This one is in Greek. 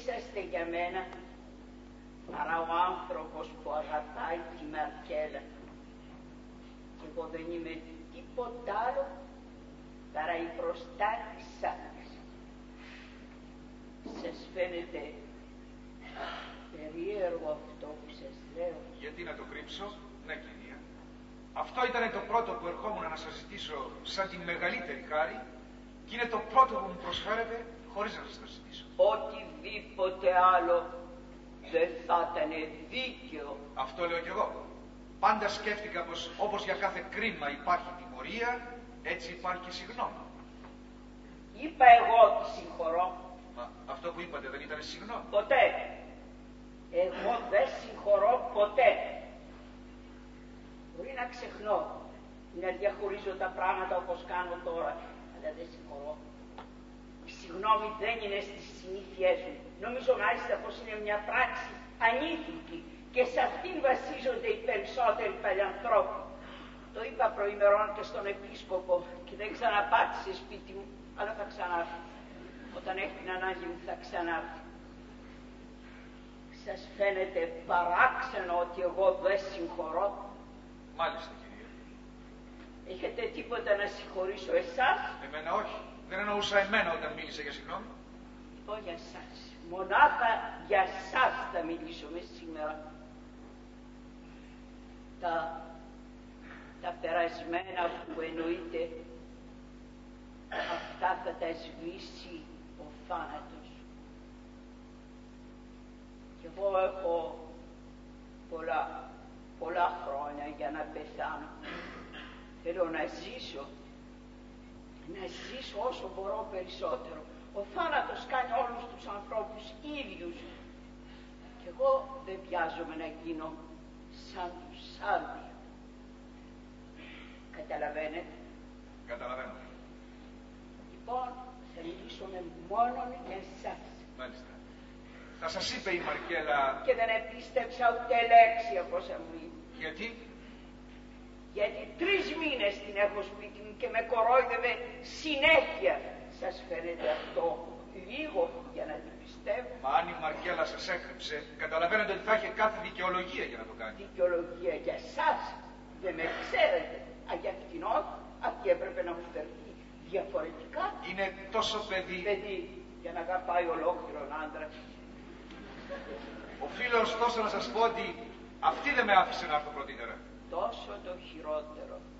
είσαστε για μένα παρά ο άνθρωπος που αγαπάει τη Μαρκέλα. Και εγώ δεν είμαι τίποτα άλλο παρά η προστάτης σας. Σας φαίνεται περίεργο αυτό που σας λέω? Γιατί να το κρύψω? Ναι, κυρία. Αυτό ήταν το πρώτο που ερχόμουν να σας ζητήσω σαν τη μεγαλύτερη χάρη και είναι το πρώτο που μου προσφέρετε χωρίς να σας το ζητήσω. Οτιδήποτε άλλο δεν θα ήταν δίκαιο. Αυτό λέω κι εγώ. Πάντα σκέφτηκα πως όπως για κάθε κρίμα υπάρχει τιμωρία, έτσι υπάρχει και συγγνώμη. Είπα εγώ ότι συγχωρώ? Μα αυτό που είπατε δεν ήταν συγγνώμη? Ποτέ. Εγώ δεν συγχωρώ ποτέ. Μπορεί να ξεχνώ ή να διαχωρίζω τα πράγματα όπως κάνω τώρα, αλλά δεν συγχωρώ. Η συγγνώμη δεν είναι στις συνήθειές μου. Νομίζω μάλιστα πως είναι μια πράξη ανήθικη και σε αυτήν βασίζονται οι περισσότεροι παλιανθρώποι. Το είπα προημερών και στον επίσκοπο και δεν ξαναπάτησε σπίτι μου, αλλά θα ξανάρθει. Όταν έχει την ανάγκη μου θα ξανάρθει. Σας φαίνεται παράξενο ότι εγώ δεν συγχωρώ? Μάλιστα, κυρία. Έχετε τίποτα να συγχωρήσω εσάς? Εμένα όχι. Δεν εννοούσα εμένα όταν μίλησα για συγγνώμη. Λοιπόν, για σας. Μονάχα για σας θα μιλήσουμε σήμερα. Τα περασμένα που εννοείται, αυτά θα τα σβήσει ο θάνατος. Και εγώ έχω πολλά χρόνια για να πεθάνω. Θέλω να ζήσω όσο μπορώ περισσότερο. Ο θάνατος κάνει όλους τους ανθρώπους ίδιους. Και εγώ δεν βιάζομαι να γίνω σαν τους άλλους. Καταλαβαίνετε? Καταλαβαίνω. Λοιπόν, θα μιλήσουμε μόνον για εσάς. Μάλιστα. Θα σας είπε η Μαρκέλα... Και δεν επίστεψα ούτε λέξη από όσα μου είπε. Γιατί? Γιατί 3 μήνες την έχω σπίτι μου και με κορόιδευε συνέχεια. Σας φαίνεται αυτό λίγο για να την πιστεύω? Μα αν η Μαρκέλα σας έκρυψε, καταλαβαίνετε ότι θα είχε κάθε δικαιολογία για να το κάνει. Δικαιολογία για σας? Δεν με ξέρετε. Για αυτήν όχι. Αυτή έπρεπε να μου φερθεί διαφορετικά. Είναι τόσο παιδί. Παιδί, για να αγαπάει ολόκληρον άντρα. Οφείλω ωστόσο να σας πω ότι αυτή δεν με άφησε να έρθω πρωτήτερα. Τόσο το χειρότερο.